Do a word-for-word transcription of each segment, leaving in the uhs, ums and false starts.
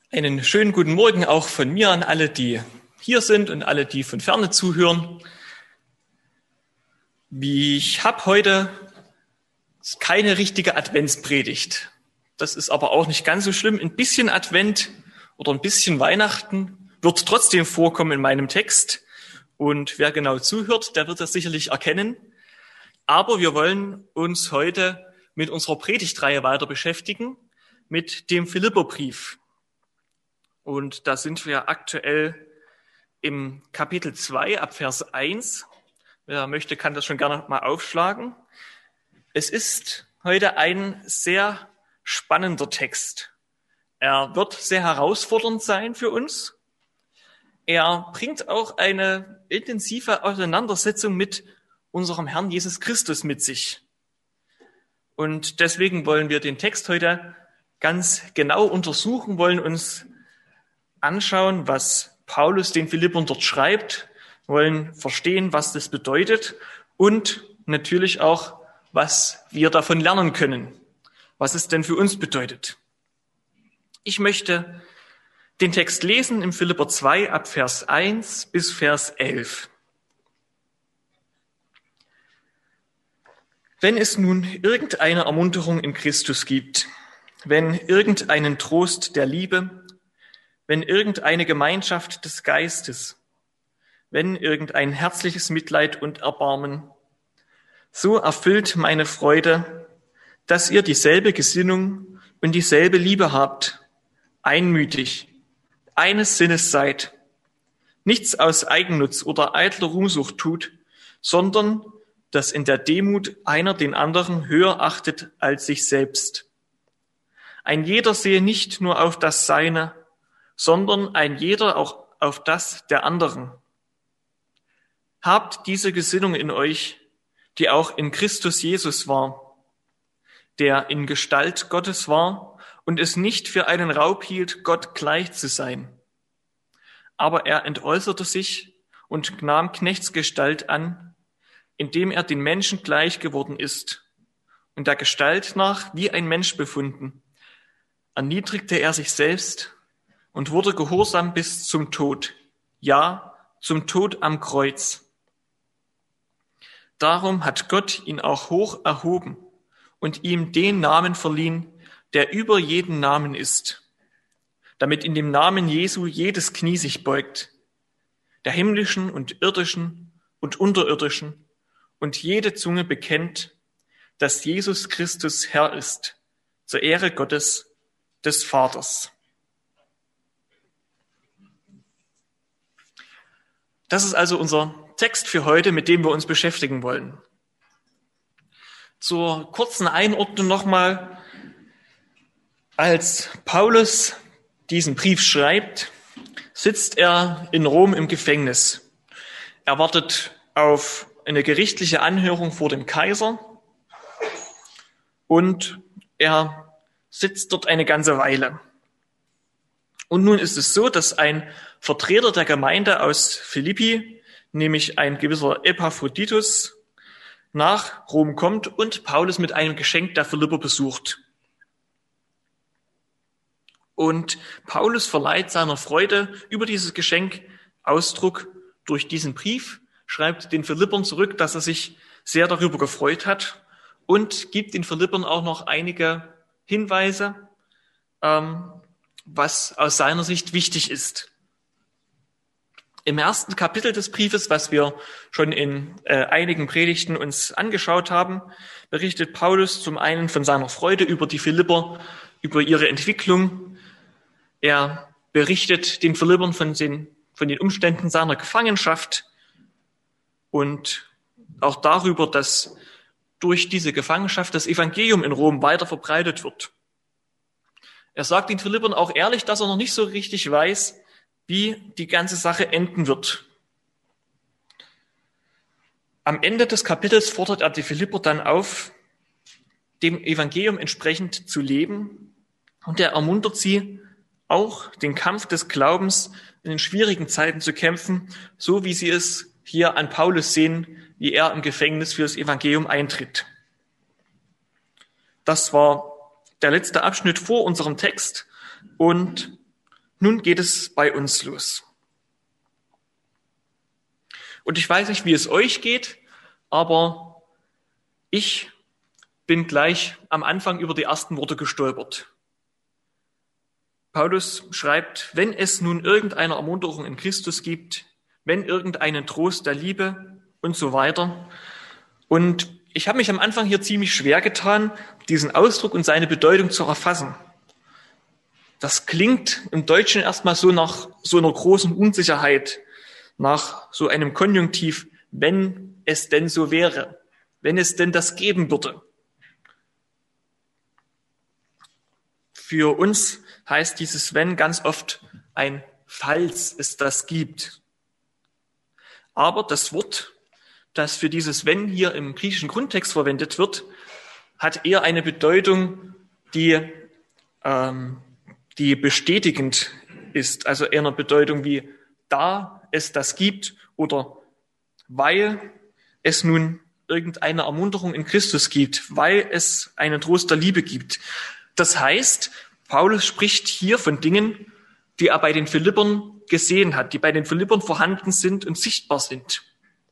Einen schönen guten Morgen auch von mir an alle, die hier sind und alle, die von Ferne zuhören. Ich habe heute keine richtige Adventspredigt. Das ist aber auch nicht ganz so schlimm. Ein bisschen Advent oder ein bisschen Weihnachten wird trotzdem vorkommen in meinem Text. Und wer genau zuhört, der wird das sicherlich erkennen. Aber wir wollen uns heute mit unserer Predigtreihe weiter beschäftigen, mit dem Philipperbrief. Und da sind wir aktuell im Kapitel zwei ab Vers eins. Wer möchte, kann das schon gerne mal aufschlagen. Es ist heute ein sehr spannender Text. Er wird sehr herausfordernd sein für uns. Er bringt auch eine intensive Auseinandersetzung mit unserem Herrn Jesus Christus mit sich. Und deswegen wollen wir den Text heute ganz genau untersuchen, wollen uns anschauen, was Paulus den Philippern dort schreibt, wollen verstehen, was das bedeutet und natürlich auch, was wir davon lernen können, was es denn für uns bedeutet. Ich möchte den Text lesen im Philipper zwei ab Vers eins bis Vers elf. Wenn es nun irgendeine Ermunterung in Christus gibt, wenn irgendeinen Trost der Liebe, wenn irgendeine Gemeinschaft des Geistes, wenn irgendein herzliches Mitleid und Erbarmen, so erfüllt meine Freude, dass ihr dieselbe Gesinnung und dieselbe Liebe habt, einmütig, eines Sinnes seid, nichts aus Eigennutz oder eitler Ruhmsucht tut, sondern dass in der Demut einer den anderen höher achtet als sich selbst. Ein jeder sehe nicht nur auf das Seine, sondern ein jeder auch auf das der anderen. Habt diese Gesinnung in euch, die auch in Christus Jesus war, der in Gestalt Gottes war und es nicht für einen Raub hielt, Gott gleich zu sein. Aber er entäußerte sich und nahm Knechtsgestalt an, indem er den Menschen gleich geworden ist und der Gestalt nach wie ein Mensch befunden, erniedrigte er sich selbst und wurde gehorsam bis zum Tod, ja, zum Tod am Kreuz. Darum hat Gott ihn auch hoch erhoben und ihm den Namen verliehen, der über jeden Namen ist, damit in dem Namen Jesu jedes Knie sich beugt, der himmlischen und irdischen und unterirdischen, und jede Zunge bekennt, dass Jesus Christus Herr ist, zur Ehre Gottes, des Vaters. Das ist also unser Text für heute, mit dem wir uns beschäftigen wollen. Zur kurzen Einordnung nochmal. Als Paulus diesen Brief schreibt, sitzt er in Rom im Gefängnis. Er wartet auf eine gerichtliche Anhörung vor dem Kaiser und er sitzt dort eine ganze Weile. Und nun ist es so, dass ein Vertreter der Gemeinde aus Philippi, nämlich ein gewisser Epaphroditus, nach Rom kommt und Paulus mit einem Geschenk der Philipper besucht. Und Paulus verleiht seiner Freude über dieses Geschenk Ausdruck durch diesen Brief, schreibt den Philippern zurück, dass er sich sehr darüber gefreut hat und gibt den Philippern auch noch einige Hinweise, ähm, was aus seiner Sicht wichtig ist. Im ersten Kapitel des Briefes, was wir schon in äh, einigen Predigten uns angeschaut haben, berichtet Paulus zum einen von seiner Freude über die Philipper, über ihre Entwicklung. Er berichtet den Philippern von den, von den Umständen seiner Gefangenschaft und auch darüber, dass durch diese Gefangenschaft das Evangelium in Rom weiter verbreitet wird. Er sagt den Philippern auch ehrlich, dass er noch nicht so richtig weiß, wie die ganze Sache enden wird. Am Ende des Kapitels fordert er die Philipper dann auf, dem Evangelium entsprechend zu leben, und er ermuntert sie, auch den Kampf des Glaubens in den schwierigen Zeiten zu kämpfen, so wie sie es hier an Paulus sehen, wie er im Gefängnis für das Evangelium eintritt. Das war der letzte Abschnitt vor unserem Text und Nun geht es bei uns los. Und ich weiß nicht, wie es euch geht, aber ich bin gleich am Anfang über die ersten Worte gestolpert. Paulus schreibt, wenn es nun irgendeine Ermunterung in Christus gibt, wenn irgendeinen Trost der Liebe und so weiter. Und ich habe mich am Anfang hier ziemlich schwer getan, diesen Ausdruck und seine Bedeutung zu erfassen. Das klingt im Deutschen erstmal so nach so einer großen Unsicherheit, nach so einem Konjunktiv, wenn es denn so wäre, wenn es denn das geben würde. Für uns heißt dieses wenn ganz oft ein falls es das gibt. Aber das Wort, das für dieses wenn hier im griechischen Grundtext verwendet wird, hat eher eine Bedeutung, die, ähm, die bestätigend ist. Also eher eine Bedeutung wie da es das gibt oder weil es nun irgendeine Ermunterung in Christus gibt, weil es einen Trost der Liebe gibt. Das heißt, Paulus spricht hier von Dingen, die er bei den Philippern gesehen hat, die bei den Philippern vorhanden sind und sichtbar sind.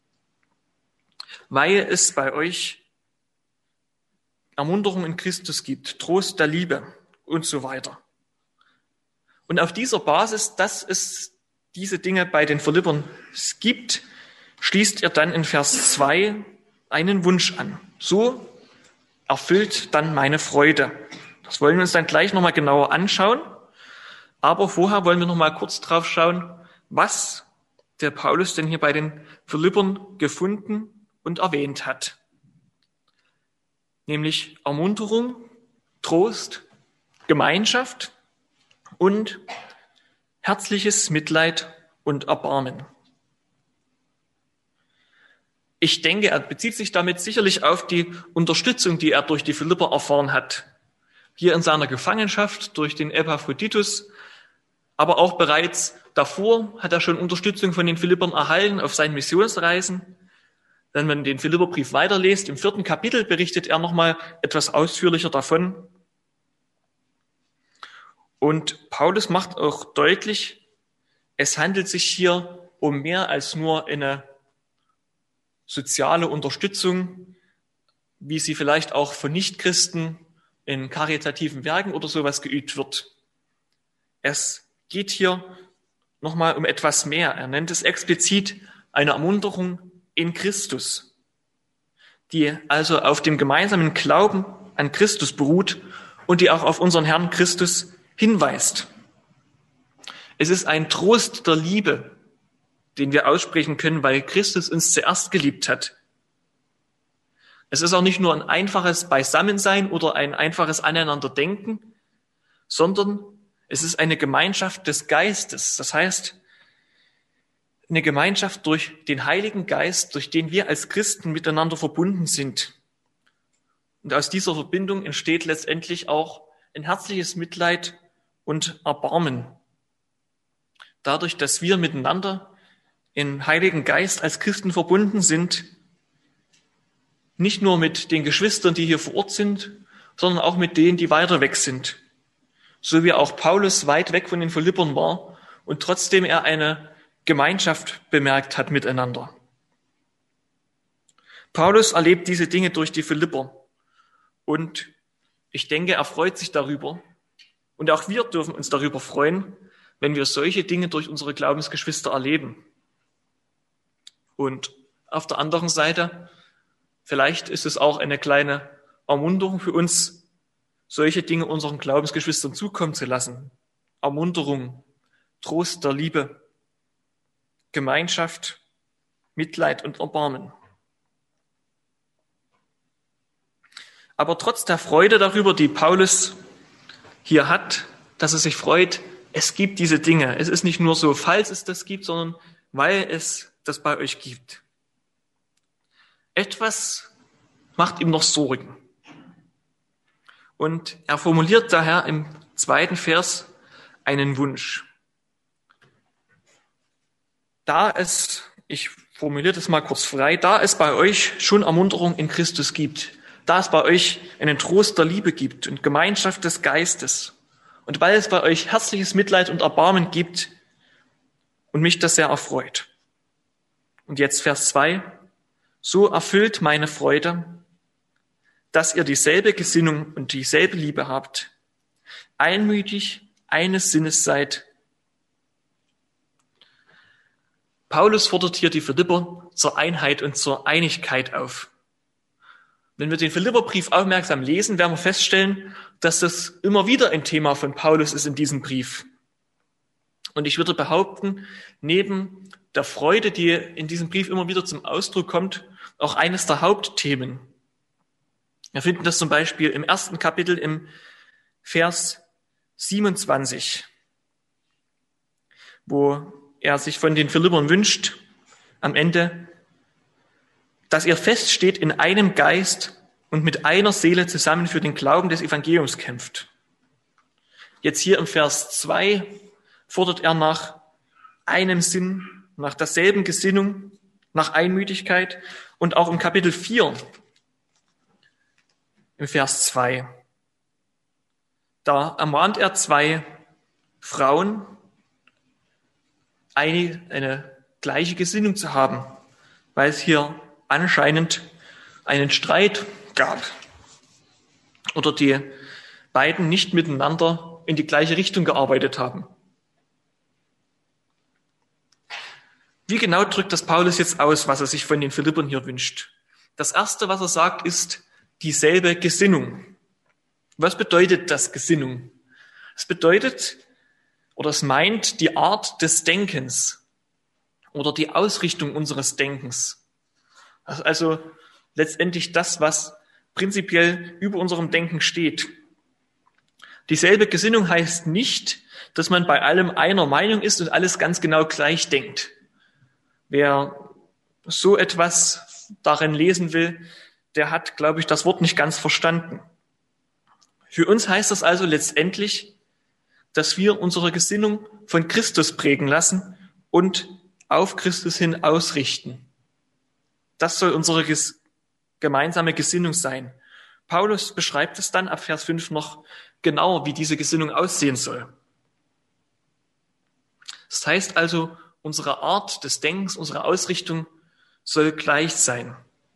Weil es bei euch Ermunterung in Christus gibt, Trost der Liebe und so weiter. Und auf dieser Basis, dass es diese Dinge bei den Philippern gibt, schließt er dann in Vers zwei einen Wunsch an. So erfüllt dann meine Freude. Das wollen wir uns dann gleich nochmal genauer anschauen. Aber vorher wollen wir nochmal kurz drauf schauen, was der Paulus denn hier bei den Philippern gefunden und erwähnt hat. Nämlich Ermunterung, Trost, Gemeinschaft und herzliches Mitleid und Erbarmen. Ich denke, er bezieht sich damit sicherlich auf die Unterstützung, die er durch die Philipper erfahren hat. Hier in seiner Gefangenschaft durch den Epaphroditus, aber auch bereits davor hat er schon Unterstützung von den Philippern erhalten auf seinen Missionsreisen. Wenn man den Philipperbrief weiterliest, im vierten Kapitel berichtet er nochmal etwas ausführlicher davon. Und Paulus macht auch deutlich, es handelt sich hier um mehr als nur eine soziale Unterstützung, wie sie vielleicht auch von Nichtchristen in karitativen Werken oder sowas geübt wird. Es geht hier nochmal um etwas mehr. Er nennt es explizit eine Ermunterung in Christus, die also auf dem gemeinsamen Glauben an Christus beruht und die auch auf unseren Herrn Christus hinweist. Es ist ein Trost der Liebe, den wir aussprechen können, weil Christus uns zuerst geliebt hat. Es ist auch nicht nur ein einfaches Beisammensein oder ein einfaches Aneinanderdenken, sondern es ist eine Gemeinschaft des Geistes. Das heißt, eine Gemeinschaft durch den Heiligen Geist, durch den wir als Christen miteinander verbunden sind. Und aus dieser Verbindung entsteht letztendlich auch ein herzliches Mitleid und Erbarmen. Dadurch, dass wir miteinander im Heiligen Geist als Christen verbunden sind, nicht nur mit den Geschwistern, die hier vor Ort sind, sondern auch mit denen, die weiter weg sind. So wie auch Paulus weit weg von den Philippern war und trotzdem er eine Gemeinschaft bemerkt hat miteinander. Paulus erlebt diese Dinge durch die Philipper und ich denke, er freut sich darüber und auch wir dürfen uns darüber freuen, wenn wir solche Dinge durch unsere Glaubensgeschwister erleben. Und auf der anderen Seite, vielleicht ist es auch eine kleine Ermunterung für uns, solche Dinge unseren Glaubensgeschwistern zukommen zu lassen. Ermunterung, Trost der Liebe, Gemeinschaft, Mitleid und Erbarmen. Aber trotz der Freude darüber, die Paulus hier hat, dass er sich freut, es gibt diese Dinge. Es ist nicht nur so, falls es das gibt, sondern weil es das bei euch gibt. Etwas macht ihm noch Sorgen. Und er formuliert daher im zweiten Vers einen Wunsch. Da es, ich formuliere das mal kurz frei, da es bei euch schon Ermunterung in Christus gibt, da es bei euch einen Trost der Liebe gibt und Gemeinschaft des Geistes und weil es bei euch herzliches Mitleid und Erbarmen gibt und mich das sehr erfreut. Und jetzt Vers zwei. So erfüllt meine Freude, dass ihr dieselbe Gesinnung und dieselbe Liebe habt, einmütig eines Sinnes seid. Paulus fordert hier die Philipper zur Einheit und zur Einigkeit auf. Wenn wir den Philipperbrief aufmerksam lesen, werden wir feststellen, dass das immer wieder ein Thema von Paulus ist in diesem Brief. Und ich würde behaupten, neben der Freude, die in diesem Brief immer wieder zum Ausdruck kommt, auch eines der Hauptthemen. Wir finden das zum Beispiel im ersten Kapitel im Vers siebenundzwanzig, wo er sich von den Philippern wünscht, am Ende, dass ihr feststeht in einem Geist und mit einer Seele zusammen für den Glauben des Evangeliums kämpft. Jetzt hier im Vers zwei fordert er nach einem Sinn, nach derselben Gesinnung, nach Einmütigkeit und auch im Kapitel vier, im Vers zwei. Da ermahnt er zwei Frauen, eine, eine gleiche Gesinnung zu haben, weil es hier anscheinend einen Streit gab oder die beiden nicht miteinander in die gleiche Richtung gearbeitet haben. Wie genau drückt das Paulus jetzt aus, was er sich von den Philippern hier wünscht? Das Erste, was er sagt, ist dieselbe Gesinnung. Was bedeutet das Gesinnung? Es bedeutet oder es meint die Art des Denkens oder die Ausrichtung unseres Denkens. Also letztendlich das, was prinzipiell über unserem Denken steht. Dieselbe Gesinnung heißt nicht, dass man bei allem einer Meinung ist und alles ganz genau gleich denkt. Wer so etwas darin lesen will, der hat, glaube ich, das Wort nicht ganz verstanden. Für uns heißt das also letztendlich, dass wir unsere Gesinnung von Christus prägen lassen und auf Christus hin ausrichten. Das soll unsere ges- gemeinsame Gesinnung sein. Paulus beschreibt es dann ab Vers fünf noch genauer, wie diese Gesinnung aussehen soll. Das heißt also, unsere Art des Denkens, unsere Ausrichtung soll gleich sein.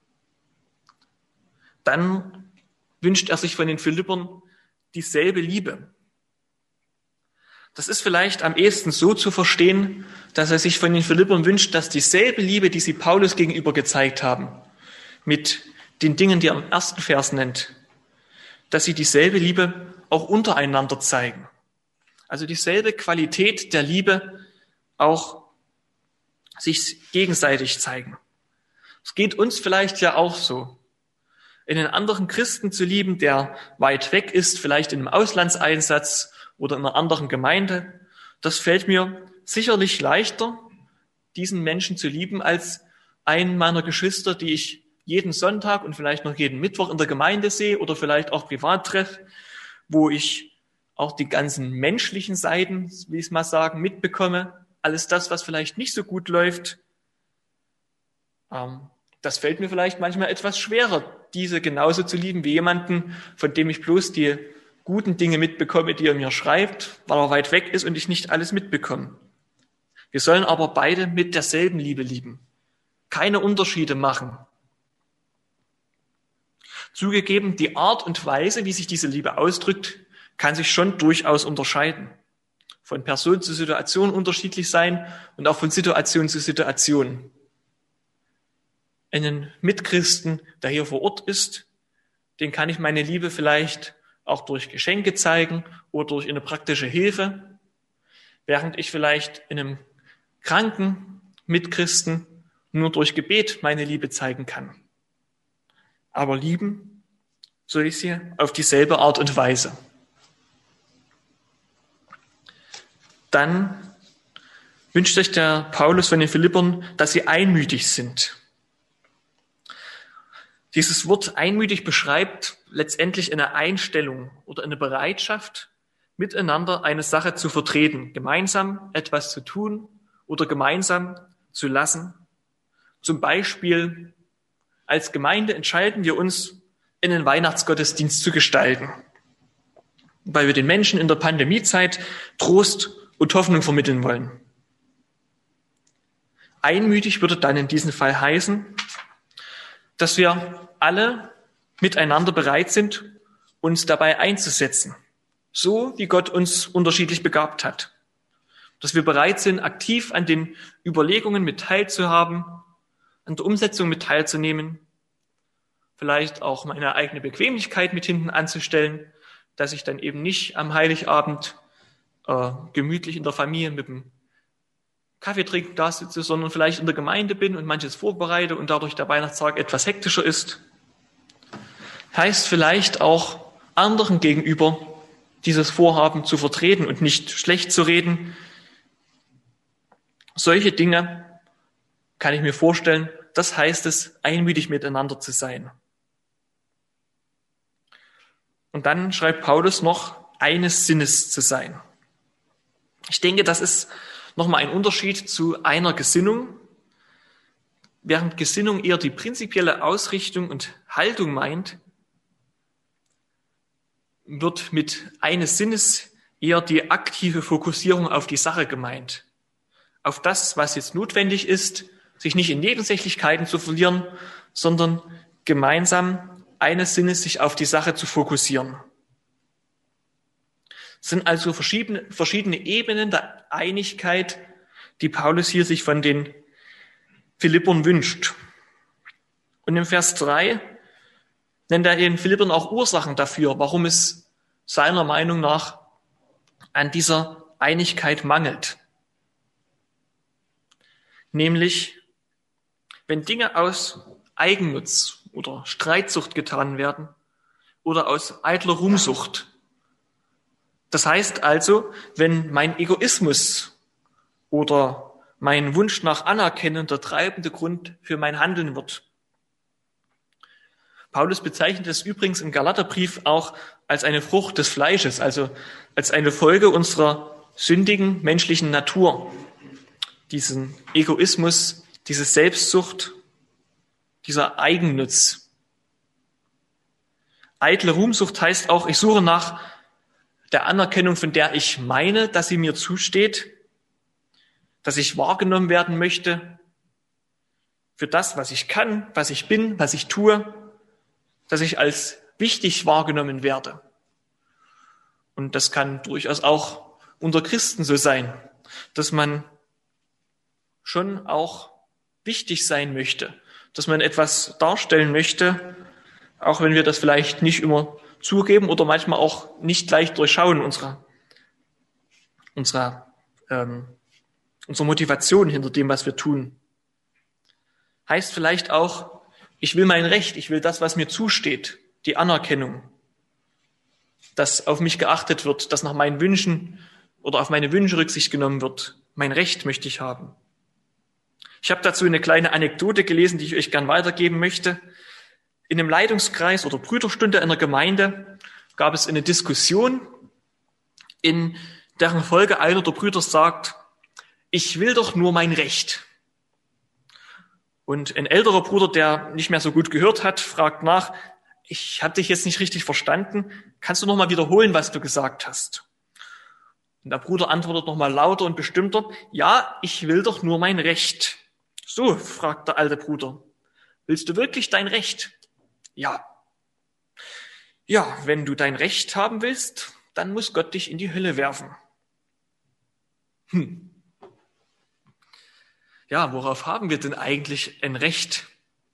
Dann wünscht er sich von den Philippern dieselbe Liebe. Das ist vielleicht am ehesten so zu verstehen, dass er sich von den Philippern wünscht, dass dieselbe Liebe, die sie Paulus gegenüber gezeigt haben, mit den Dingen, die er im ersten Vers nennt, dass sie dieselbe Liebe auch untereinander zeigen. Also dieselbe Qualität der Liebe auch sich gegenseitig zeigen. Es geht uns vielleicht ja auch so. Einen anderen Christen zu lieben, der weit weg ist, vielleicht in einem Auslandseinsatz oder in einer anderen Gemeinde, das fällt mir sicherlich leichter, diesen Menschen zu lieben, als einen meiner Geschwister, die ich jeden Sonntag und vielleicht noch jeden Mittwoch in der Gemeinde sehe oder vielleicht auch privat treffe, wo ich auch die ganzen menschlichen Seiten, wie ich es mal sagen, mitbekomme. Alles das, was vielleicht nicht so gut läuft, ähm, das fällt mir vielleicht manchmal etwas schwerer, diese genauso zu lieben wie jemanden, von dem ich bloß die guten Dinge mitbekomme, die er mir schreibt, weil er weit weg ist und ich nicht alles mitbekomme. Wir sollen aber beide mit derselben Liebe lieben, keine Unterschiede machen. Zugegeben, die Art und Weise, wie sich diese Liebe ausdrückt, kann sich schon durchaus unterscheiden. Von Person zu Situation unterschiedlich sein und auch von Situation zu Situation. Einen Mitchristen, der hier vor Ort ist, den kann ich meine Liebe vielleicht auch durch Geschenke zeigen oder durch eine praktische Hilfe, während ich vielleicht einem kranken Mitchristen nur durch Gebet meine Liebe zeigen kann. Aber lieben soll ich sie auf dieselbe Art und Weise. Dann wünscht sich der Paulus von den Philippern, dass sie einmütig sind. Dieses Wort einmütig beschreibt letztendlich eine Einstellung oder eine Bereitschaft, miteinander eine Sache zu vertreten, gemeinsam etwas zu tun oder gemeinsam zu lassen. Zum Beispiel als Gemeinde entscheiden wir uns, einen Weihnachtsgottesdienst zu gestalten. weil wir den Menschen in der Pandemiezeit Trost und Hoffnung vermitteln wollen. Einmütig würde dann in diesem Fall heißen, dass wir alle miteinander bereit sind, uns dabei einzusetzen, so wie Gott uns unterschiedlich begabt hat. Dass wir bereit sind, aktiv an den Überlegungen mit teilzuhaben, an der Umsetzung mit teilzunehmen, vielleicht auch meine eigene Bequemlichkeit mit hinten anzustellen, dass ich dann eben nicht am Heiligabend äh, gemütlich in der Familie mit dem Kaffee trinken da sitze, sondern vielleicht in der Gemeinde bin und manches vorbereite und dadurch der Weihnachtstag etwas hektischer ist. Heißt vielleicht auch anderen gegenüber dieses Vorhaben zu vertreten und nicht schlecht zu reden. Solche Dinge kann ich mir vorstellen, das heißt es, einmütig miteinander zu sein. Und dann schreibt Paulus noch, eines Sinnes zu sein. Ich denke, das ist nochmal ein Unterschied zu einer Gesinnung. Während Gesinnung eher die prinzipielle Ausrichtung und Haltung meint, wird mit eines Sinnes eher die aktive Fokussierung auf die Sache gemeint. Auf das, was jetzt notwendig ist, sich nicht in Nebensächlichkeiten zu verlieren, sondern gemeinsam eines Sinnes sich auf die Sache zu fokussieren. Es sind also verschiedene, verschiedene Ebenen der Einigkeit, die Paulus hier sich von den Philippern wünscht. Und im Vers drei nennt er den Philippern auch Ursachen dafür, warum es seiner Meinung nach an dieser Einigkeit mangelt. Nämlich, wenn Dinge aus Eigennutz oder Streitsucht getan werden oder aus eitler Ruhmsucht. Das heißt also, wenn mein Egoismus oder mein Wunsch nach Anerkennung der treibende Grund für mein Handeln wird. Paulus bezeichnet es übrigens im Galaterbrief auch als eine Frucht des Fleisches, also als eine Folge unserer sündigen menschlichen Natur. Diesen Egoismus, diese Selbstsucht, dieser Eigennutz. Eitle Ruhmsucht heißt auch, ich suche nach der Anerkennung, von der ich meine, dass sie mir zusteht, dass ich wahrgenommen werden möchte für das, was ich kann, was ich bin, was ich tue, dass ich als wichtig wahrgenommen werde. Und das kann durchaus auch unter Christen so sein, dass man schon auch wichtig sein möchte, dass man etwas darstellen möchte, auch wenn wir das vielleicht nicht immer zugeben oder manchmal auch nicht gleich durchschauen, unsere, unsere, ähm, unsere Motivation hinter dem, was wir tun. Heißt vielleicht auch, ich will mein Recht, ich will das, was mir zusteht, die Anerkennung, dass auf mich geachtet wird, dass nach meinen Wünschen oder auf meine Wünsche Rücksicht genommen wird. Mein Recht möchte ich haben. Ich habe dazu eine kleine Anekdote gelesen, die ich euch gern weitergeben möchte. In einem Leitungskreis oder Brüderstunde einer Gemeinde gab es eine Diskussion, in deren Folge einer der Brüder sagt, ich will doch nur mein Recht. Und ein älterer Bruder, der nicht mehr so gut gehört hat, fragt nach, ich habe dich jetzt nicht richtig verstanden, kannst du noch mal wiederholen, was du gesagt hast? Und der Bruder antwortet noch mal lauter und bestimmter, ja, ich will doch nur mein Recht. So, fragt der alte Bruder, willst du wirklich dein Recht? Ja. Ja, wenn du dein Recht haben willst, dann muss Gott dich in die Hölle werfen. Hm. Ja, worauf haben wir denn eigentlich ein Recht?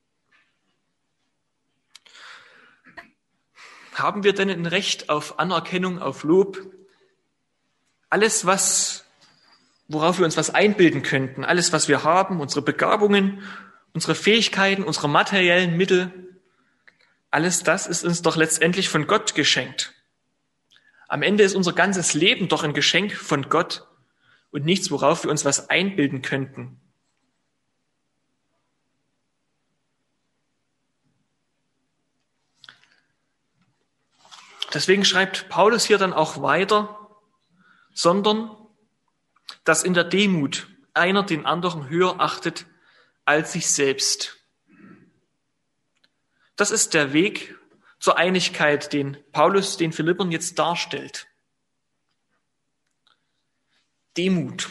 Haben wir denn ein Recht auf Anerkennung, auf Lob? Alles, was, worauf wir uns was einbilden könnten, alles, was wir haben, unsere Begabungen, unsere Fähigkeiten, unsere materiellen Mittel, alles das ist uns doch letztendlich von Gott geschenkt. Am Ende ist unser ganzes Leben doch ein Geschenk von Gott und nichts, worauf wir uns was einbilden könnten. Deswegen schreibt Paulus hier dann auch weiter, sondern dass in der Demut einer den anderen höher achtet als sich selbst. Das ist der Weg, zur Einigkeit, den Paulus den Philippern jetzt darstellt. Demut.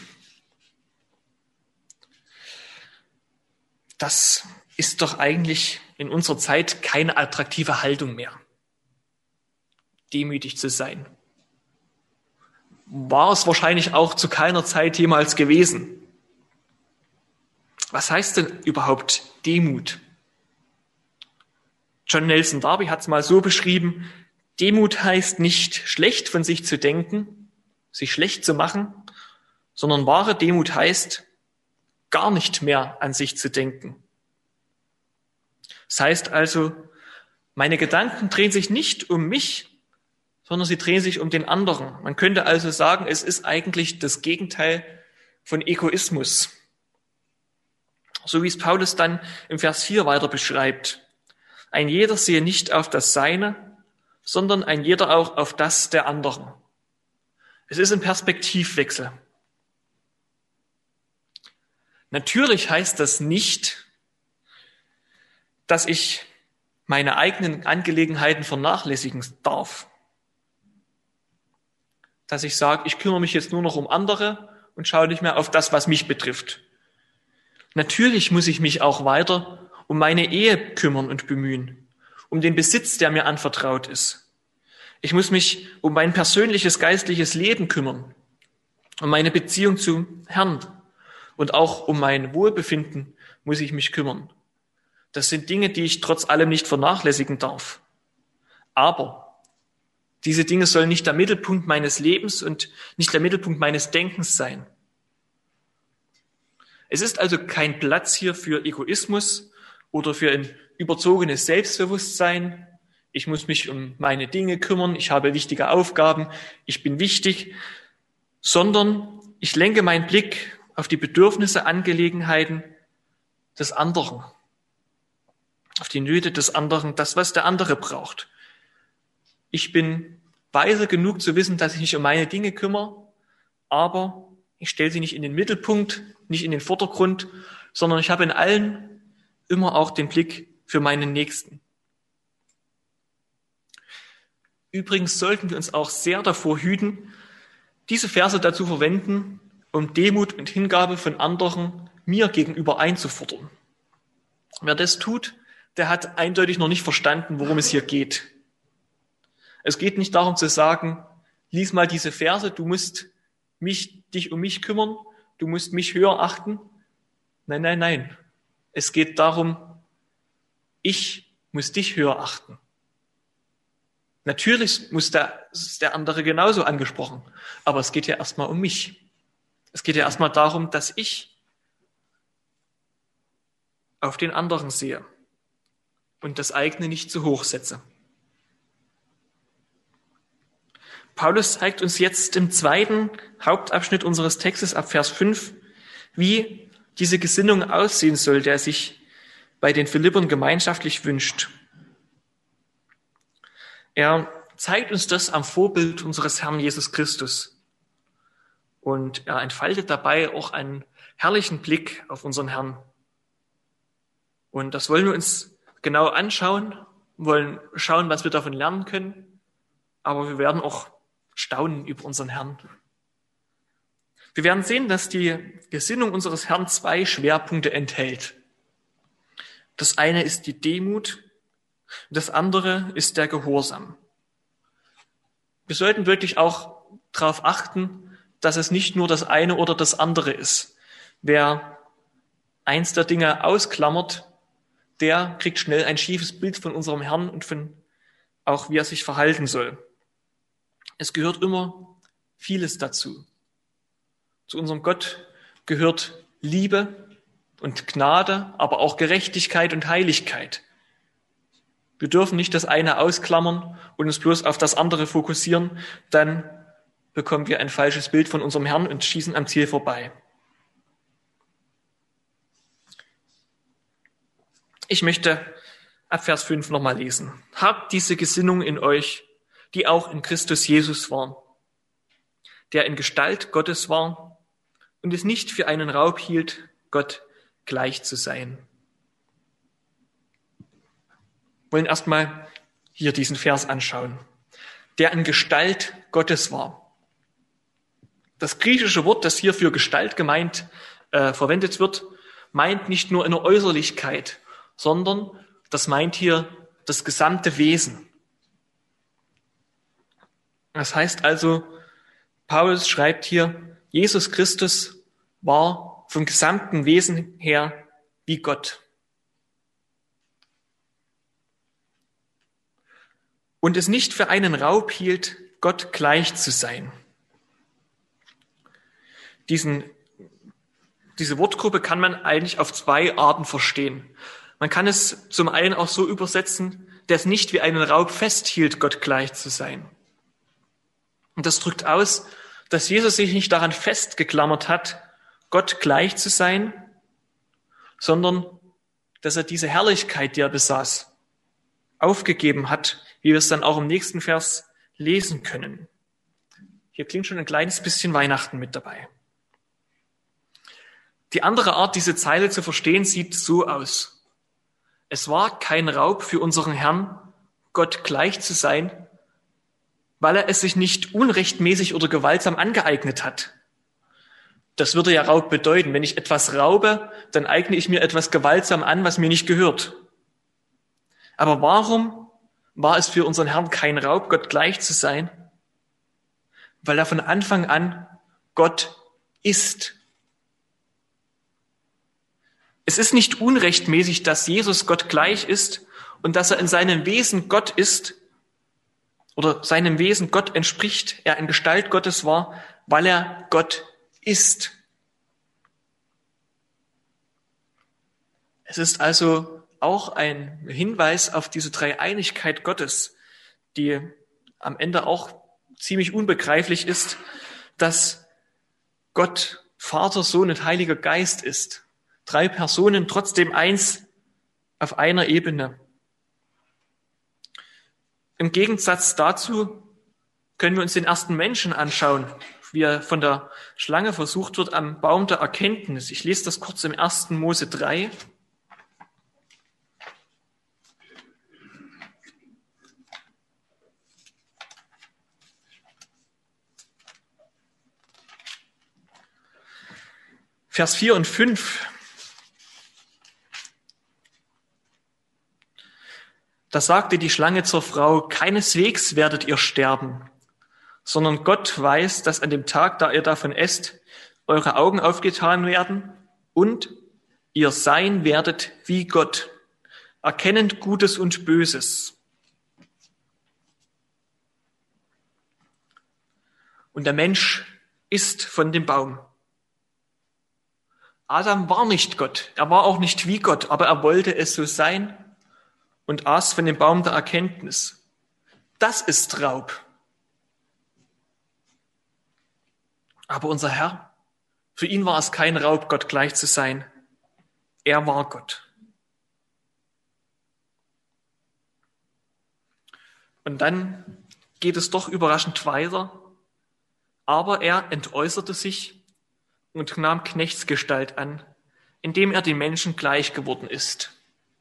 Das ist doch eigentlich in unserer Zeit keine attraktive Haltung mehr. Demütig zu sein. War es wahrscheinlich auch zu keiner Zeit jemals gewesen. Was heißt denn überhaupt Demut? John Nelson Darby hat es mal so beschrieben: Demut heißt nicht, schlecht von sich zu denken, sich schlecht zu machen, sondern wahre Demut heißt, gar nicht mehr an sich zu denken. Das heißt also, meine Gedanken drehen sich nicht um mich, sondern sie drehen sich um den anderen. Man könnte also sagen, es ist eigentlich das Gegenteil von Egoismus. So wie es Paulus dann im Vers vier weiter beschreibt. Ein jeder sehe nicht auf das Seine, sondern ein jeder auch auf das der anderen. Es ist ein Perspektivwechsel. Natürlich heißt das nicht, dass ich meine eigenen Angelegenheiten vernachlässigen darf. Dass ich sage, ich kümmere mich jetzt nur noch um andere und schaue nicht mehr auf das, was mich betrifft. Natürlich muss ich mich auch weiter um meine Ehe kümmern und bemühen, um den Besitz, der mir anvertraut ist. Ich muss mich um mein persönliches geistliches Leben kümmern, um meine Beziehung zum Herrn und auch um mein Wohlbefinden muss ich mich kümmern. Das sind Dinge, die ich trotz allem nicht vernachlässigen darf. Aber diese Dinge sollen nicht der Mittelpunkt meines Lebens und nicht der Mittelpunkt meines Denkens sein. Es ist also kein Platz hier für Egoismus oder für ein überzogenes Selbstbewusstsein. Ich muss mich um meine Dinge kümmern, ich habe wichtige Aufgaben, ich bin wichtig, sondern ich lenke meinen Blick auf die Bedürfnisse, Angelegenheiten des anderen, auf die Nöte des anderen, das, was der andere braucht. Ich bin weise genug zu wissen, dass ich mich um meine Dinge kümmere, aber ich stelle sie nicht in den Mittelpunkt, nicht in den Vordergrund, sondern ich habe in allen immer auch den Blick für meinen Nächsten. Übrigens sollten wir uns auch sehr davor hüten, diese Verse dazu verwenden, um Demut und Hingabe von anderen mir gegenüber einzufordern. Wer das tut, der hat eindeutig noch nicht verstanden, worum es hier geht. Es geht nicht darum zu sagen, lies mal diese Verse, du musst mich, dich um mich kümmern, du musst mich höher achten. Nein, nein, nein. Es geht darum, ich muss dich höher achten. Natürlich muss der, ist der andere genauso angesprochen, aber es geht ja erstmal um mich. Es geht ja erstmal darum, dass ich auf den anderen sehe und das eigene nicht zu hoch setze. Paulus zeigt uns jetzt im zweiten Hauptabschnitt unseres Textes ab Vers fünf, wie diese Gesinnung aussehen soll, der sich bei den Philippern gemeinschaftlich wünscht. Er zeigt uns das am Vorbild unseres Herrn Jesus Christus. Und er entfaltet dabei auch einen herrlichen Blick auf unseren Herrn. Und das wollen wir uns genau anschauen, wollen schauen, was wir davon lernen können. Aber wir werden auch staunen über unseren Herrn. Wir werden sehen, dass die Gesinnung unseres Herrn zwei Schwerpunkte enthält. Das eine ist die Demut, das andere ist der Gehorsam. Wir sollten wirklich auch darauf achten, dass es nicht nur das eine oder das andere ist. Wer eins der Dinge ausklammert, der kriegt schnell ein schiefes Bild von unserem Herrn und von auch wie er sich verhalten soll. Es gehört immer vieles dazu. Zu unserem Gott gehört Liebe und Gnade, aber auch Gerechtigkeit und Heiligkeit. Wir dürfen nicht das eine ausklammern und uns bloß auf das andere fokussieren, dann bekommen wir ein falsches Bild von unserem Herrn und schießen am Ziel vorbei. Ich möchte ab Vers fünf nochmal lesen. Habt diese Gesinnung in euch, die auch in Christus Jesus war, der in Gestalt Gottes war und es nicht für einen Raub hielt, Gott gleich zu sein. Wir wollen erstmal hier diesen Vers anschauen, der in Gestalt Gottes war. Das griechische Wort, das hier für Gestalt gemeint äh, verwendet wird, meint nicht nur eine Äußerlichkeit, sondern das meint hier das gesamte Wesen. Das heißt also, Paulus schreibt hier, Jesus Christus war vom gesamten Wesen her wie Gott. Und es nicht für einen Raub hielt, Gott gleich zu sein. Diesen, diese Wortgruppe kann man eigentlich auf zwei Arten verstehen. Man kann es zum einen auch so übersetzen, der es nicht wie einen Raub festhielt, Gott gleich zu sein. Und das drückt aus, dass Jesus sich nicht daran festgeklammert hat, Gott gleich zu sein, sondern dass er diese Herrlichkeit, die er besaß, aufgegeben hat, wie wir es dann auch im nächsten Vers lesen können. Hier klingt schon ein kleines bisschen Weihnachten mit dabei. Die andere Art, diese Zeile zu verstehen, sieht so aus. Es war kein Raub für unseren Herrn, Gott gleich zu sein, weil er es sich nicht unrechtmäßig oder gewaltsam angeeignet hat. Das würde ja Raub bedeuten. Wenn ich etwas raube, dann eigne ich mir etwas gewaltsam an, was mir nicht gehört. Aber warum war es für unseren Herrn kein Raub, Gott gleich zu sein? Weil er von Anfang an Gott ist. Es ist nicht unrechtmäßig, dass Jesus Gott gleich ist und dass er in seinem Wesen Gott ist oder seinem Wesen Gott entspricht, er in Gestalt Gottes war, weil er Gott ist. Es ist also auch ein Hinweis auf diese Dreieinigkeit Gottes, die am Ende auch ziemlich unbegreiflich ist, dass Gott Vater, Sohn und Heiliger Geist ist. Drei Personen, trotzdem eins auf einer Ebene. Im Gegensatz dazu können wir uns den ersten Menschen anschauen, wie er von der Schlange versucht wird am Baum der Erkenntnis. Ich lese das kurz im ersten Mose drei. Vers vier und fünf. Da sagte die Schlange zur Frau, keineswegs werdet ihr sterben, sondern Gott weiß, dass an dem Tag, da ihr davon esst, eure Augen aufgetan werden und ihr sein werdet wie Gott, erkennend Gutes und Böses. Und der Mensch isst von dem Baum. Adam war nicht Gott, er war auch nicht wie Gott, aber er wollte es so sein und aß von dem Baum der Erkenntnis. Das ist Raub. Aber unser Herr, für ihn war es kein Raub, Gott gleich zu sein. Er war Gott. Und dann geht es doch überraschend weiter. Aber er entäußerte sich und nahm Knechtsgestalt an, indem er den Menschen gleich geworden ist.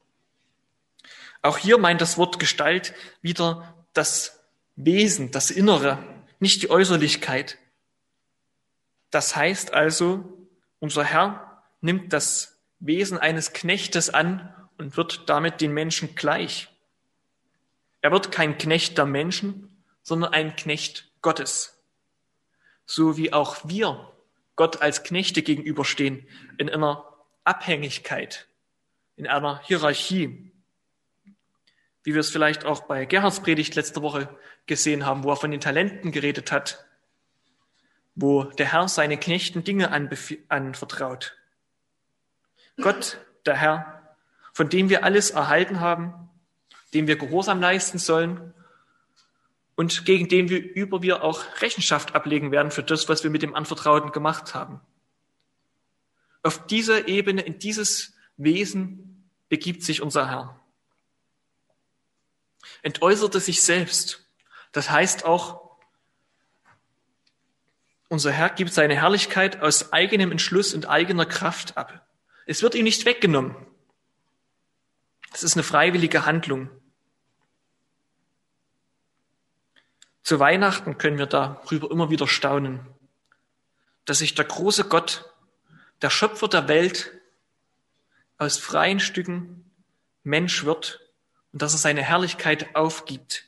Auch hier meint das Wort Gestalt wieder das Wesen, das Innere, nicht die Äußerlichkeit. Das heißt also, unser Herr nimmt das Wesen eines Knechtes an und wird damit den Menschen gleich. Er wird kein Knecht der Menschen, sondern ein Knecht Gottes. So wie auch wir Gott als Knechte gegenüberstehen, in einer Abhängigkeit, in einer Hierarchie. Wie wir es vielleicht auch bei Gerhards Predigt letzte Woche gesehen haben, wo er von den Talenten geredet hat, wo der Herr seinen Knechten Dinge anbef- anvertraut. Gott, der Herr, von dem wir alles erhalten haben, dem wir Gehorsam leisten sollen und gegen den wir über wir auch Rechenschaft ablegen werden für das, was wir mit dem Anvertrauten gemacht haben. Auf dieser Ebene, in dieses Wesen begibt sich unser Herr. Entäußerte sich selbst. Das heißt auch, unser Herr gibt seine Herrlichkeit aus eigenem Entschluss und eigener Kraft ab. Es wird ihm nicht weggenommen. Es ist eine freiwillige Handlung. Zu Weihnachten können wir darüber immer wieder staunen, dass sich der große Gott, der Schöpfer der Welt, aus freien Stücken Mensch wird und dass er seine Herrlichkeit aufgibt.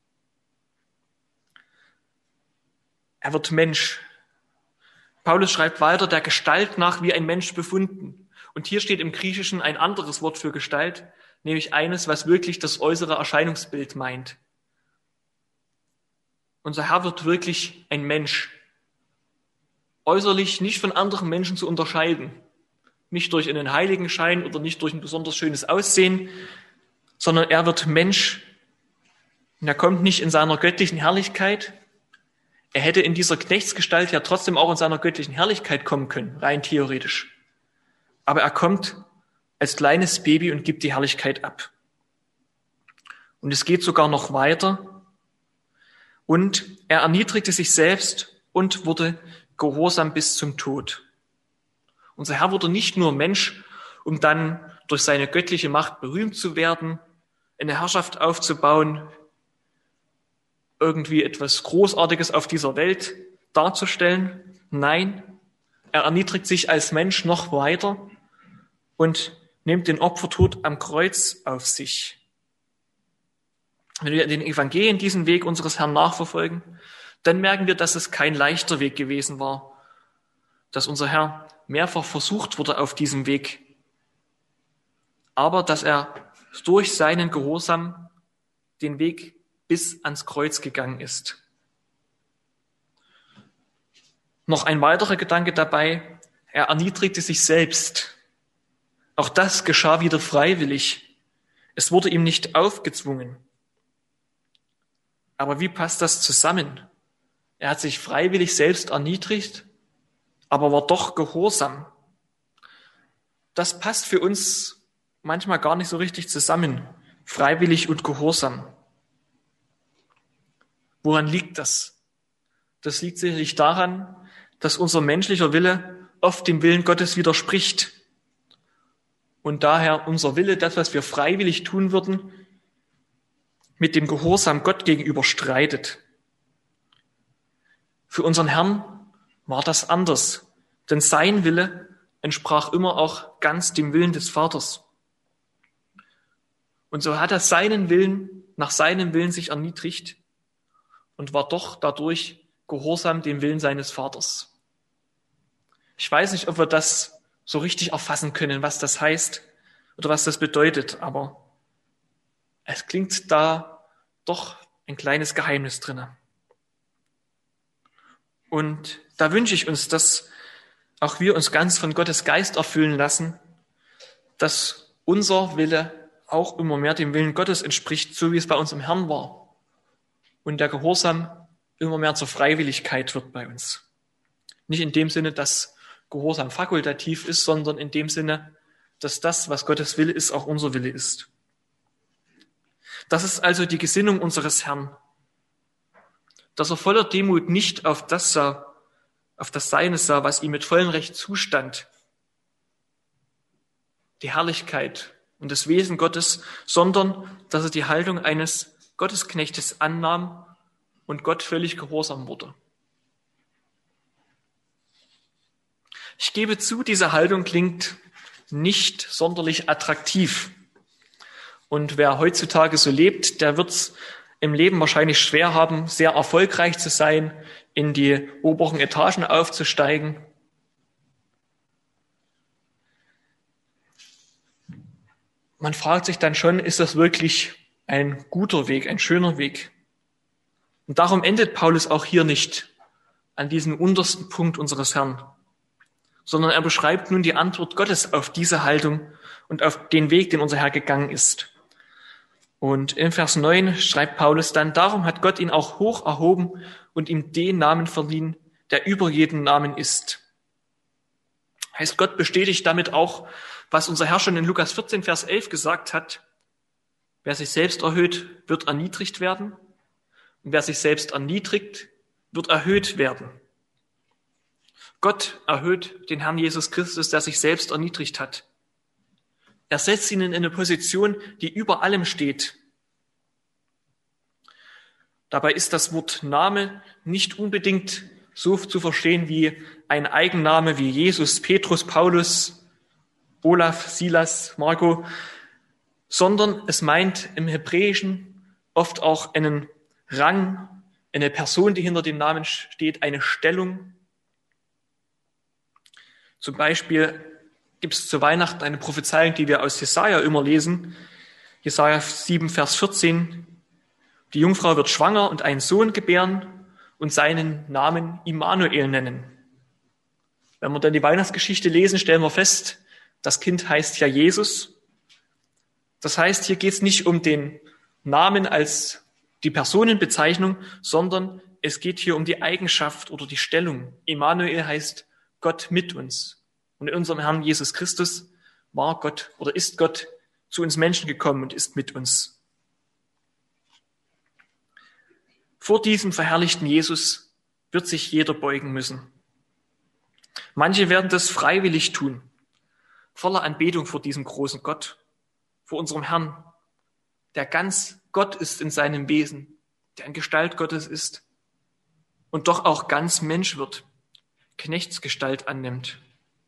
Er wird Mensch. Paulus schreibt weiter, der Gestalt nach wie ein Mensch befunden. Und hier steht im Griechischen ein anderes Wort für Gestalt, nämlich eines, was wirklich das äußere Erscheinungsbild meint. Unser Herr wird wirklich ein Mensch. Äußerlich nicht von anderen Menschen zu unterscheiden. Nicht durch einen Heiligenschein oder nicht durch ein besonders schönes Aussehen, sondern er wird Mensch. Und er kommt nicht in seiner göttlichen Herrlichkeit. Er hätte in dieser Knechtsgestalt ja trotzdem auch in seiner göttlichen Herrlichkeit kommen können, rein theoretisch. Aber er kommt als kleines Baby und gibt die Herrlichkeit ab. Und es geht sogar noch weiter. Und er erniedrigte sich selbst und wurde gehorsam bis zum Tod. Unser Herr wurde nicht nur Mensch, um dann durch seine göttliche Macht berühmt zu werden, eine Herrschaft aufzubauen, irgendwie etwas Großartiges auf dieser Welt darzustellen. Nein, er erniedrigt sich als Mensch noch weiter und nimmt den Opfertod am Kreuz auf sich. Wenn wir in den Evangelien diesen Weg unseres Herrn nachverfolgen, dann merken wir, dass es kein leichter Weg gewesen war, dass unser Herr mehrfach versucht wurde auf diesem Weg, aber dass er durch seinen Gehorsam den Weg bis ans Kreuz gegangen ist. Noch ein weiterer Gedanke dabei, er erniedrigte sich selbst. Auch das geschah wieder freiwillig. Es wurde ihm nicht aufgezwungen. Aber wie passt das zusammen? Er hat sich freiwillig selbst erniedrigt, aber war doch gehorsam. Das passt für uns manchmal gar nicht so richtig zusammen, freiwillig und gehorsam. Woran liegt das? Das liegt sicherlich daran, dass unser menschlicher Wille oft dem Willen Gottes widerspricht und daher unser Wille, das, was wir freiwillig tun würden, mit dem Gehorsam Gott gegenüber streitet. Für unseren Herrn war das anders, denn sein Wille entsprach immer auch ganz dem Willen des Vaters. Und so hat er seinen Willen, nach seinem Willen sich erniedrigt und war doch dadurch gehorsam dem Willen seines Vaters. Ich weiß nicht, ob wir das so richtig erfassen können, was das heißt oder was das bedeutet, aber es klingt da doch ein kleines Geheimnis drinne. Und da wünsche ich uns, dass auch wir uns ganz von Gottes Geist erfüllen lassen, dass unser Wille auch immer mehr dem Willen Gottes entspricht, so wie es bei uns im Herrn war. Und der Gehorsam immer mehr zur Freiwilligkeit wird bei uns. Nicht in dem Sinne, dass Gehorsam fakultativ ist, sondern in dem Sinne, dass das, was Gottes Wille ist, auch unser Wille ist. Das ist also die Gesinnung unseres Herrn, dass er voller Demut nicht auf das sah, auf das Seine sah, was ihm mit vollem Recht zustand, die Herrlichkeit und das Wesen Gottes, sondern dass er die Haltung eines Gottesknechtes annahm und Gott völlig gehorsam wurde. Ich gebe zu, diese Haltung klingt nicht sonderlich attraktiv. Und wer heutzutage so lebt, der wird es im Leben wahrscheinlich schwer haben, sehr erfolgreich zu sein, in die oberen Etagen aufzusteigen. Man fragt sich dann schon, ist das wirklich ein guter Weg, ein schöner Weg? Und darum endet Paulus auch hier nicht an diesem untersten Punkt unseres Herrn, sondern er beschreibt nun die Antwort Gottes auf diese Haltung und auf den Weg, den unser Herr gegangen ist. Und in Vers neun schreibt Paulus dann, darum hat Gott ihn auch hoch erhoben und ihm den Namen verliehen, der über jeden Namen ist. Heißt, Gott bestätigt damit auch, was unser Herr schon in Lukas vierzehn, Vers elf gesagt hat. Wer sich selbst erhöht, wird erniedrigt werden. Und wer sich selbst erniedrigt, wird erhöht werden. Gott erhöht den Herrn Jesus Christus, der sich selbst erniedrigt hat. Er setzt ihn in eine Position, die über allem steht. Dabei ist das Wort Name nicht unbedingt so zu verstehen wie ein Eigenname wie Jesus, Petrus, Paulus, Olaf, Silas, Marco, sondern es meint im Hebräischen oft auch einen Rang, eine Person, die hinter dem Namen steht, eine Stellung. Zum Beispiel gibt es zu Weihnachten eine Prophezeiung, die wir aus Jesaja immer lesen. Jesaja sieben, Vers vierzehn. Die Jungfrau wird schwanger und einen Sohn gebären und seinen Namen Immanuel nennen. Wenn wir dann die Weihnachtsgeschichte lesen, stellen wir fest, das Kind heißt ja Jesus. Das heißt, hier geht es nicht um den Namen als die Personenbezeichnung, sondern es geht hier um die Eigenschaft oder die Stellung. Immanuel heißt Gott mit uns. Und in unserem Herrn Jesus Christus war Gott oder ist Gott zu uns Menschen gekommen und ist mit uns. Vor diesem verherrlichten Jesus wird sich jeder beugen müssen. Manche werden das freiwillig tun, voller Anbetung vor diesem großen Gott, vor unserem Herrn, der ganz Gott ist in seinem Wesen, der in Gestalt Gottes ist und doch auch ganz Mensch wird, Knechtsgestalt annimmt.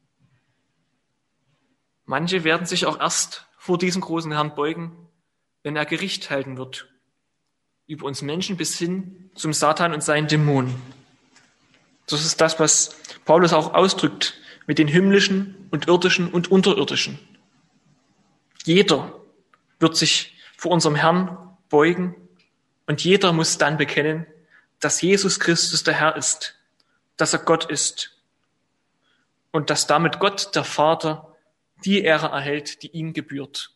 Manche werden sich auch erst vor diesem großen Herrn beugen, wenn er Gericht halten wird, über uns Menschen bis hin zum Satan und seinen Dämonen. Das ist das, was Paulus auch ausdrückt mit den himmlischen und irdischen und unterirdischen. Jeder wird sich vor unserem Herrn beugen und jeder muss dann bekennen, dass Jesus Christus der Herr ist, dass er Gott ist und dass damit Gott, der Vater, die Ehre erhält, die ihm gebührt.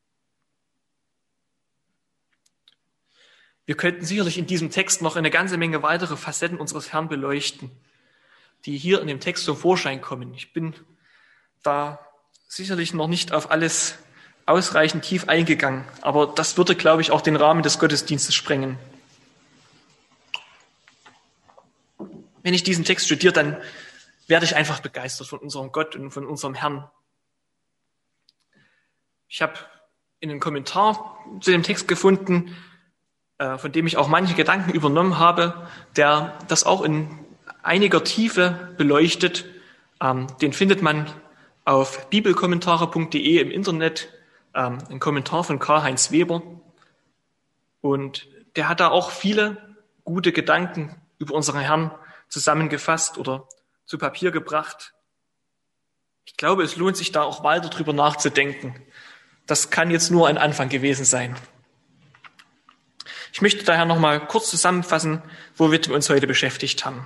Wir könnten sicherlich in diesem Text noch eine ganze Menge weitere Facetten unseres Herrn beleuchten, die hier in dem Text zum Vorschein kommen. Ich bin da sicherlich noch nicht auf alles ausreichend tief eingegangen, aber das würde, glaube ich, auch den Rahmen des Gottesdienstes sprengen. Wenn ich diesen Text studiere, dann werde ich einfach begeistert von unserem Gott und von unserem Herrn. Ich habe in einem Kommentar zu dem Text gefunden, von dem ich auch manche Gedanken übernommen habe, der das auch in einiger Tiefe beleuchtet. Den findet man auf bibelkommentare punkt de im Internet, ein Kommentar von Karl-Heinz Weber. Und der hat da auch viele gute Gedanken über unseren Herrn zusammengefasst oder zu Papier gebracht. Ich glaube, es lohnt sich da auch weiter drüber nachzudenken. Das kann jetzt nur ein Anfang gewesen sein. Ich möchte daher noch mal kurz zusammenfassen, womit wir uns heute beschäftigt haben.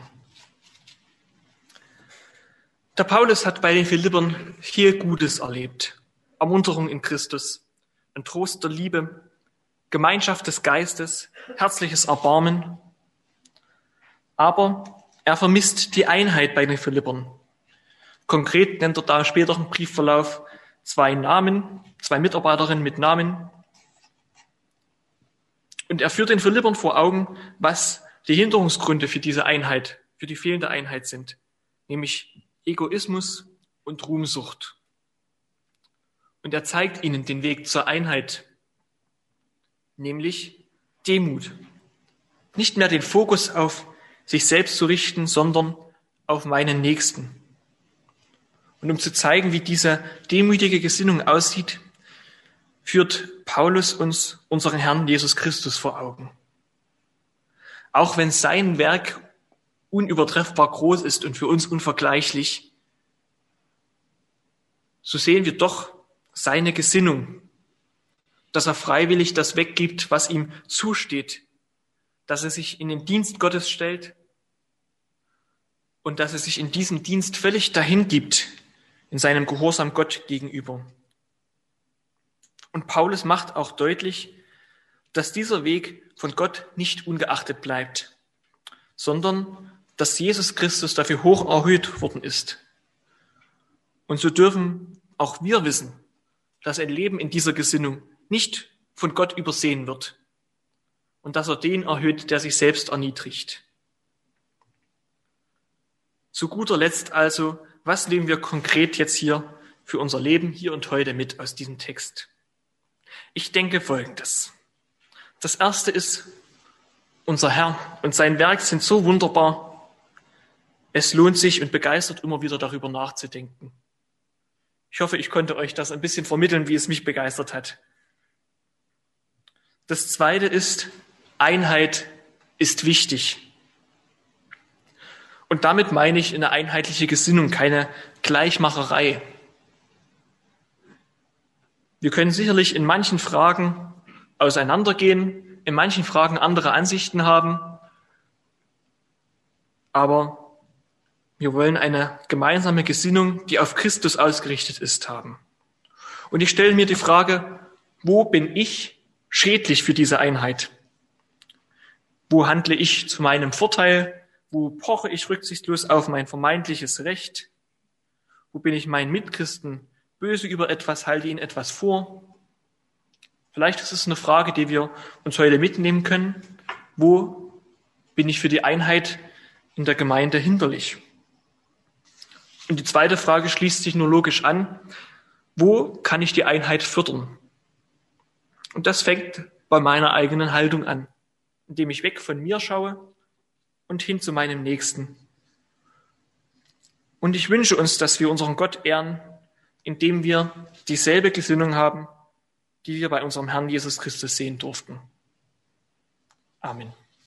Der Paulus hat bei den Philippern viel Gutes erlebt. Ermunterung in Christus, ein Trost der Liebe, Gemeinschaft des Geistes, herzliches Erbarmen. Aber er vermisst die Einheit bei den Philippern. Konkret nennt er da später im Briefverlauf zwei Namen, zwei Mitarbeiterinnen mit Namen. Und er führt den Philippern vor Augen, was die Hinderungsgründe für diese Einheit, für die fehlende Einheit sind, nämlich Egoismus und Ruhmsucht. Und er zeigt ihnen den Weg zur Einheit, nämlich Demut. Nicht mehr den Fokus auf sich selbst zu richten, sondern auf meinen Nächsten. Und um zu zeigen, wie diese demütige Gesinnung aussieht, führt Paulus uns unseren Herrn Jesus Christus vor Augen. Auch wenn sein Werk unübertreffbar groß ist und für uns unvergleichlich, so sehen wir doch seine Gesinnung, dass er freiwillig das weggibt, was ihm zusteht, dass er sich in den Dienst Gottes stellt und dass er sich in diesem Dienst völlig dahingibt, in seinem Gehorsam Gott gegenüber. Und Paulus macht auch deutlich, dass dieser Weg von Gott nicht ungeachtet bleibt, sondern dass Jesus Christus dafür hoch erhöht worden ist. Und so dürfen auch wir wissen, dass ein Leben in dieser Gesinnung nicht von Gott übersehen wird und dass er den erhöht, der sich selbst erniedrigt. Zu guter Letzt also, was nehmen wir konkret jetzt hier für unser Leben hier und heute mit aus diesem Text? Ich denke Folgendes. Das erste ist, unser Herr und sein Werk sind so wunderbar. Es lohnt sich und begeistert immer wieder darüber nachzudenken. Ich hoffe, ich konnte euch das ein bisschen vermitteln, wie es mich begeistert hat. Das Zweite ist, Einheit ist wichtig. Und damit meine ich eine einheitliche Gesinnung, keine Gleichmacherei. Wir können sicherlich in manchen Fragen auseinandergehen, in manchen Fragen andere Ansichten haben, aber wir wollen eine gemeinsame Gesinnung, die auf Christus ausgerichtet ist, haben. Und ich stelle mir die Frage, wo bin ich schädlich für diese Einheit? Wo handle ich zu meinem Vorteil? Wo poche ich rücksichtslos auf mein vermeintliches Recht? Wo bin ich meinen Mitchristen böse über etwas, halte ihnen etwas vor? Vielleicht ist es eine Frage, die wir uns heute mitnehmen können. Wo bin ich für die Einheit in der Gemeinde hinderlich? Und die zweite Frage schließt sich nur logisch an. Wo kann ich die Einheit fördern? Und das fängt bei meiner eigenen Haltung an, indem ich weg von mir schaue und hin zu meinem Nächsten. Und ich wünsche uns, dass wir unseren Gott ehren, indem wir dieselbe Gesinnung haben, die wir bei unserem Herrn Jesus Christus sehen durften. Amen.